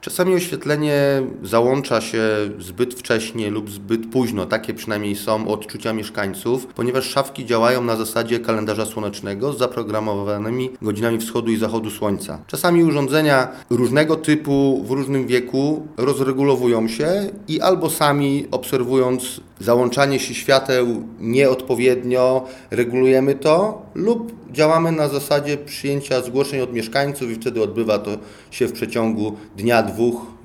Czasami oświetlenie załącza się zbyt wcześnie lub zbyt późno, takie przynajmniej są odczucia mieszkańców, ponieważ szafki działają na zasadzie kalendarza słonecznego z zaprogramowanymi godzinami wschodu i zachodu słońca. Czasami urządzenia różnego typu w różnym wieku rozregulowują się i albo sami obserwując załączanie się świateł nieodpowiednio regulujemy to, lub działamy na zasadzie przyjęcia zgłoszeń od mieszkańców i wtedy odbywa to się w przeciągu dnia, dwóch,